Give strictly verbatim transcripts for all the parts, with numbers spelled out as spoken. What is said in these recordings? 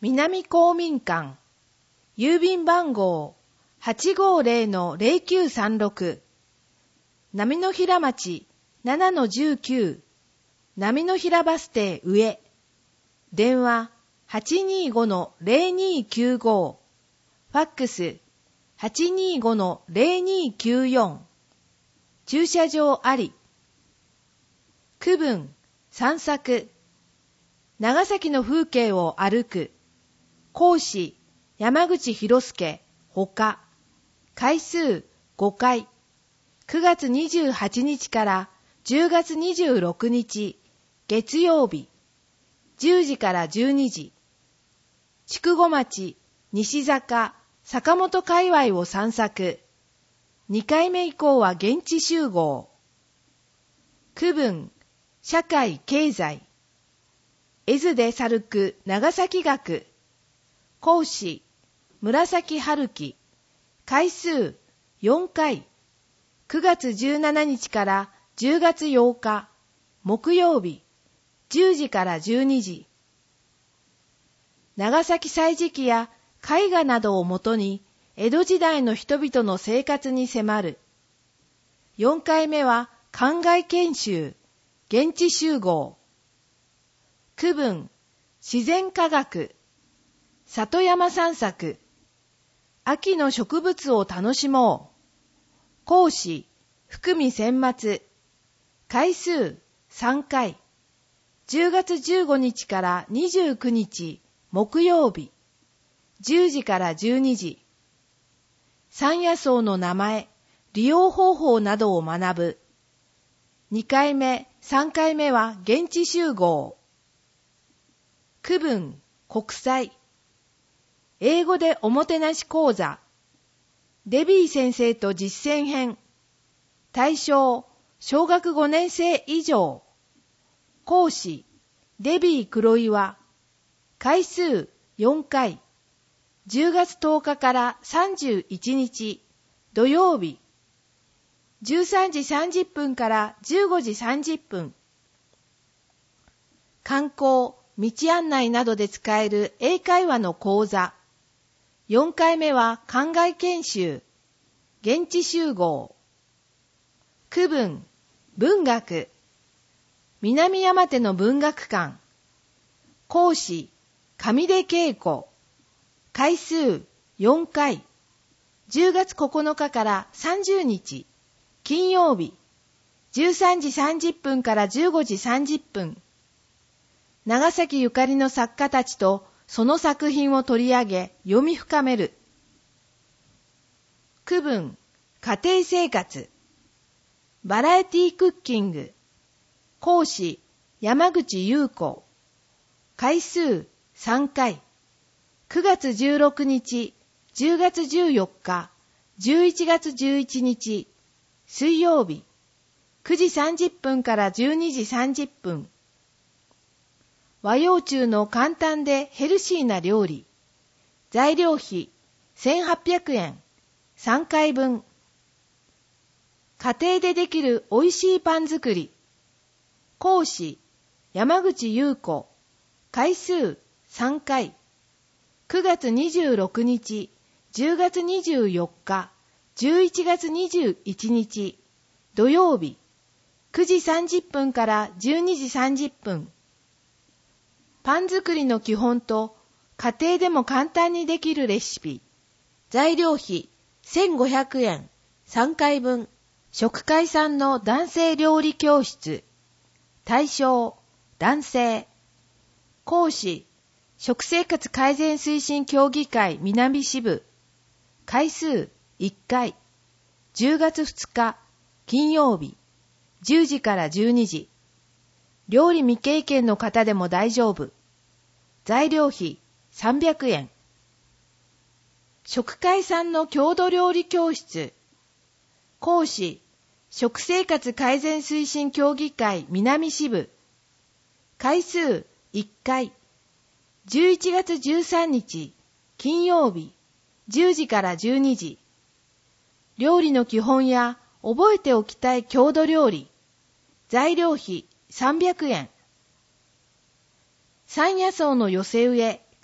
南公民館、郵便番号 はちごーぜろのぜろきゅうさんろく、波の平町 ななのじゅうきゅう、波の平バス停上、電話 はちにーごのぜろにーきゅうご、ファックス はちにーごのぜろにーきゅうよん、駐車場あり。区分、散策、長崎の風景を歩く、講師、山口博介、ほか、回数ごかい、くがつにじゅうはちにちからじゅうがつにじゅうろくにち、月曜日、じゅうじからじゅうにじ、筑後町、西坂、坂本界隈を散策、にかいめ以降は現地集合。区分、社会経済、絵図で歩く長崎学、講師、紫春樹、回数よんかい、くがつじゅうしちにちからじゅうがつようか、木曜日、じゅうじからじゅうにじ。長崎歳時記や絵画などをもとに、江戸時代の人々の生活に迫る。よんかいめは館外研修、現地集合。区分、自然科学、里山散策、秋の植物を楽しもう。講師、福見千松、回数さんかい、じゅうがつじゅうごにちからにじゅうくにち、木曜日、じゅうじからじゅうにじ。山野草の名前、利用方法などを学ぶ。にかいめ、さんかいめは現地集合。区分、国際。英語でおもてなし講座。デビー先生と実践編。対象、小学ごねんせい以上。講師、デビー黒岩。回数よんかい。じゅうがつとおかからさんじゅういちにち、土曜日。じゅうさんじさんじゅっぷんからじゅうごじさんじゅっぷん。観光、道案内などで使える英会話の講座。よんかいめは館外研修、現地集合。区分、文学。南山手の文学館。講師、上出恵子。回数よんかい。じゅうがつここのかからさんじゅうにち、金曜日。じゅうさんじさんじゅっぷんからじゅうごじさんじゅっぷん。長崎ゆかりの作家たちとその作品を取り上げ読み深める。区分、家庭生活。バラエティクッキング。講師、山口優子。回数さんかい。くがつじゅうろくにち、じゅうがつじゅうよっか、じゅういちがつじゅういちにち、水曜日。くじさんじゅっぷんからじゅうにじさんじゅっぷん。和洋中の簡単でヘルシーな料理。材料費せんはっぴゃくえん。さんかいぶん。家庭でできるおいしいパン作り。講師、山口優子。回数さんかい。くがつにじゅうろくにち、じゅうがつにじゅうよっか、じゅういちがつにじゅういちにち、土曜日。くじさんじゅっぷんからじゅうにじさんじゅっぷん。パン作りの基本と家庭でも簡単にできるレシピ。材料費せんごひゃくえん。さんかいぶん。食会さんの男性料理教室。対象、男性。講師、食生活改善推進協議会南支部。回数いっかい。じゅうがつふつか、金曜日。じゅうじからじゅうにじ。料理未経験の方でも大丈夫。材料費さんびゃくえん。食会さんの郷土料理教室。講師、食生活改善推進協議会南支部。回数いっかい。じゅういちがつじゅうさんにち、金曜日。じゅうじからじゅうにじ。料理の基本や覚えておきたい郷土料理。材料費さんびゃくえん。山野草の寄せ植え、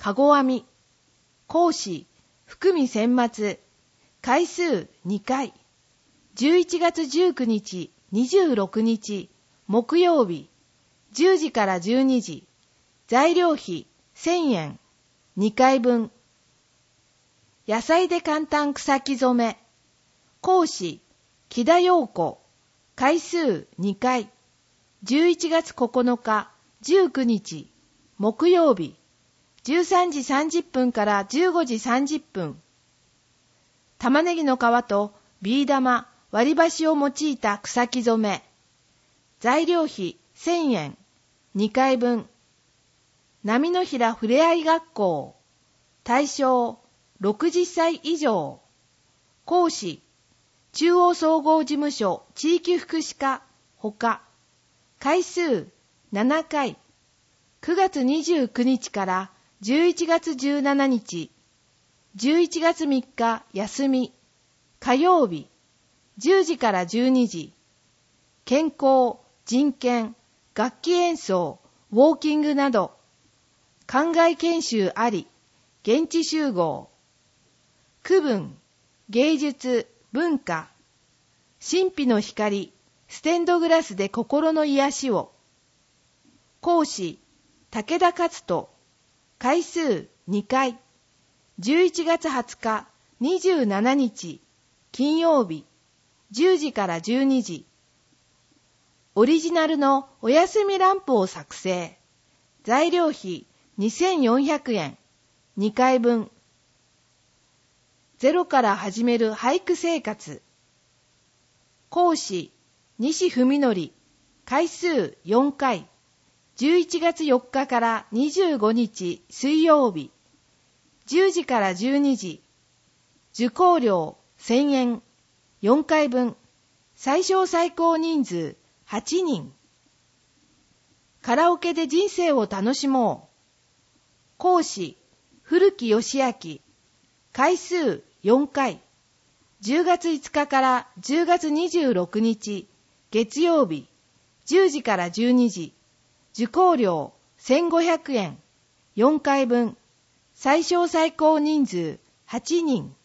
かご編み。講師、福見選抜。回数にかい。じゅういちがつじゅうくにち、にじゅうろくにち、木曜日。じゅうじからじゅうにじ。材料費せんえん。にかいぶん。野菜で簡単草木染め。講師、木田陽子。回数にかい。じゅういちがつここのか、じゅうくにち、木曜日。じゅうさんじさんじゅっぷんからじゅうごじさんじゅっぷん。玉ねぎの皮とビー玉、割り箸を用いた草木染め。材料費せんえん。にかいぶん。波の平ふれあい学校。対象ろくじゅっさい以上。講師、中央総合事務所地域福祉課ほか。回数ななかい。くがつにじゅうくにちからじゅういちがつじゅうしちにち。じゅういちがつみっか休み。火曜日。じゅうじからじゅうにじ。健康、人権、楽器演奏、ウォーキングなど。館外研修あり。現地集合。区分、芸術、文化。神秘の光、ステンドグラスで心の癒しを。講師、武田勝人。回数にかい。じゅういちがつはつか、にじゅうしちにち。金曜日。じゅうじからじゅうにじ。オリジナルのお休みランプを作成。材料費にせんよんひゃくえん。にかいぶん。ゼロから始める俳句生活。講師、西文則。回数よんかい。じゅういちがつよっかからにじゅうごにち水曜日。じゅうじからじゅうにじ。受講料せんえん。よんかいぶん。最小最高人数はちにん。カラオケで人生を楽しもう。講師、古木義明。回数よんかい。じゅうがついつかからじゅうがつにじゅうろくにち月曜日。じゅうじからじゅうにじ。受講料せんごひゃくえん。よんかいぶん。最小最高人数はちにん。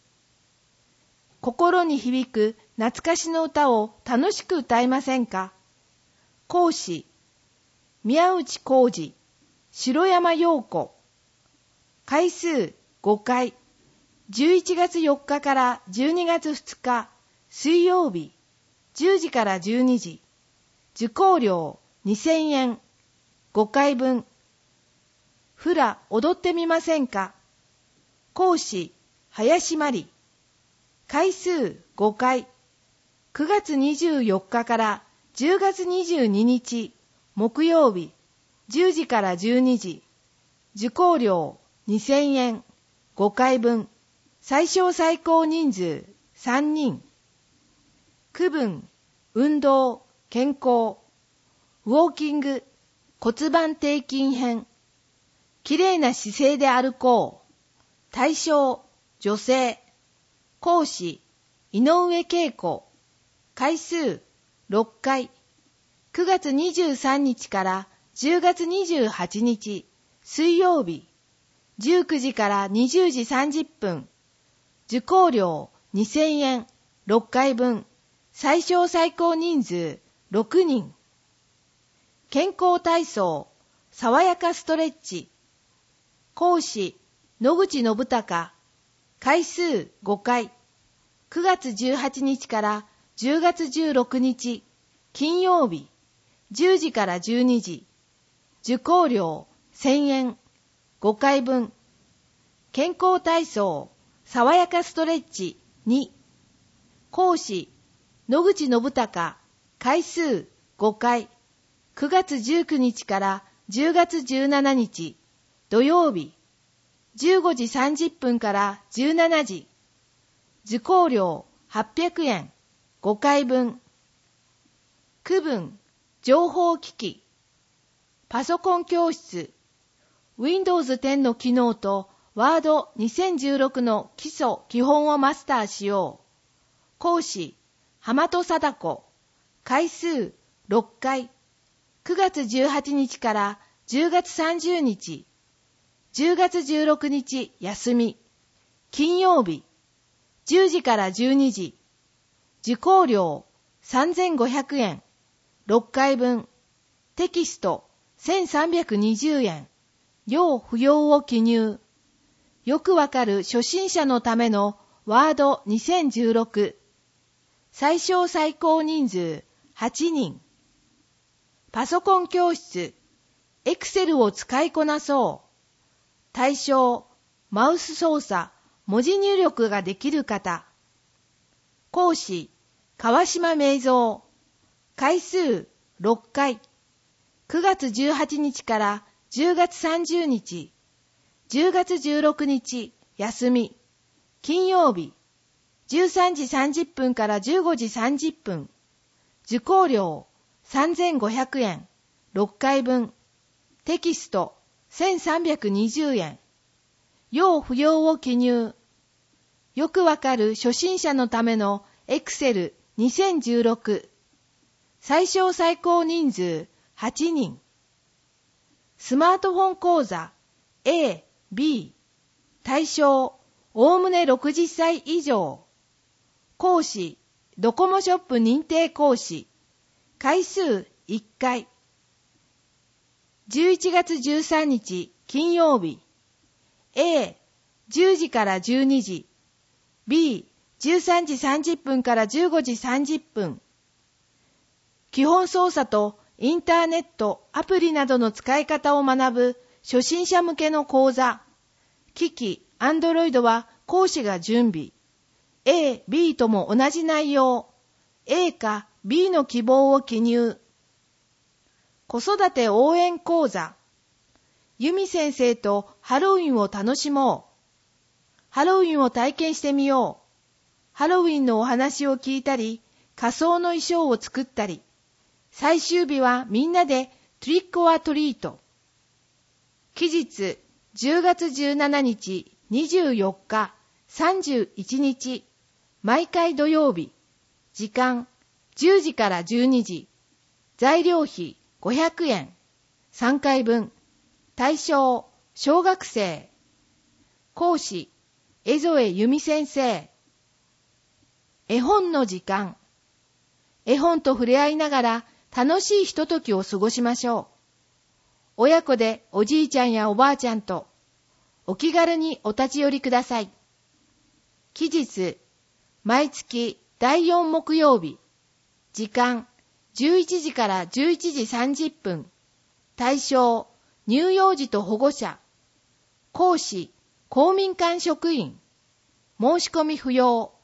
心に響く懐かしの歌を楽しく歌いませんか？講師、宮内浩二、城山陽子。回数ごかい。じゅういちがつよっかからじゅうにがつふつか水曜日。じゅうじからじゅうにじ。受講料にせんえん。ごかいぶん。フラ踊ってみませんか？講師、林真理。回数ごかい。くがつにじゅうよっかからじゅうがつにじゅうににち木曜日。じゅうじからじゅうにじ。受講料にせんえん。ごかいぶん。最小最高人数さんにん。区分、運動、健康。ウォーキング、骨盤底筋編。きれいな姿勢で歩こう。対象、女性。講師、井上恵子。回数、ろっかい。くがつにじゅうさんにちからじゅうがつにじゅうはちにち水曜日。じゅうくじからにじゅうじさんじゅっぷん。受講料にせんえん。ろっかいぶん。最小最高人数ろくにん。健康体操、爽やかストレッチ。講師、野口信孝。回数ごかい。くがつじゅうはちにちからじゅうがつじゅうろくにち金曜日。じゅうじからじゅうにじ。受講料せんえん。ごかいぶん。健康体操、爽やかストレッチに。講師、野口信孝。回数ごかい。くがつじゅうくにちからじゅうがつじゅうしちにち土曜日。じゅうごじさんじゅっぷんからじゅうしちじ。受講料はっぴゃくえん。ごかいぶん。区分、情報機器。パソコン教室。ウィンドウズテンの機能とワードにせんじゅうろくの基礎基本をマスターしよう。講師、浜戸貞子。回数ろっかい。くがつじゅうはちにちからじゅうがつさんじゅうにち。 じゅうがつじゅうろくにち休み。金曜日、じゅうじからじゅうにじ。受講料さんぜんごひゃくえん。ろっかいぶん。テキストせんさんびゃくにじゅうえん。要不要を記入。よくわかる初心者のためのワードにせんじゅうろく。最小最高人数はちにん。パソコン教室、エクセルを使いこなそう。対象、マウス操作、文字入力ができる方。講師、川島明三。回数ろっかい。くがつじゅうはちにちからじゅうがつさんじゅうにち。じゅうがつじゅうろくにち休み。金曜日。じゅうさんじさんじゅっぷんからじゅうごじさんじゅっぷん。受講料さんぜんごひゃくえん。ろっかいぶん。テキストせんさんびゃくにじゅうえん。要不要を記入。よくわかる初心者のためのエクセルにせんじゅうろく。最小最高人数はちにん。スマートフォン講座 A、B。対象、おおむねろくじゅっさい以上。講師、ドコモショップ認定講師。回数いっかい。じゅういちがつじゅうさんにち金曜日。A、じゅうじからじゅうにじ。B、じゅうさんじさんじゅっぷんからじゅうごじさんじゅっぷん。基本操作とインターネット、アプリなどの使い方を学ぶ初心者向けの講座。機器、Android は講師が準備。A、B とも同じ内容。A か B の希望を記入。子育て応援講座。由美先生とハロウィンを楽しもう。ハロウィンを体験してみよう。ハロウィンのお話を聞いたり、仮装の衣装を作ったり。最終日はみんなでトリックオアトリート。期日じゅうがつじゅうしちにち、にじゅうよっか、さんじゅういちにち。毎回土曜日。時間じゅうじからじゅうにじ。材料費ごひゃくえん。さんかいぶん。対象、小学生。講師、江添由美先生。絵本の時間。絵本と触れ合いながら楽しいひとときを過ごしましょう。親子でおじいちゃんやおばあちゃんとお気軽にお立ち寄りください。期日、毎月だいよん木曜日。時間、じゅういちじからじゅういちじさんじゅっぷん。対象、乳幼児と保護者。講師、公民館職員。申し込み不要。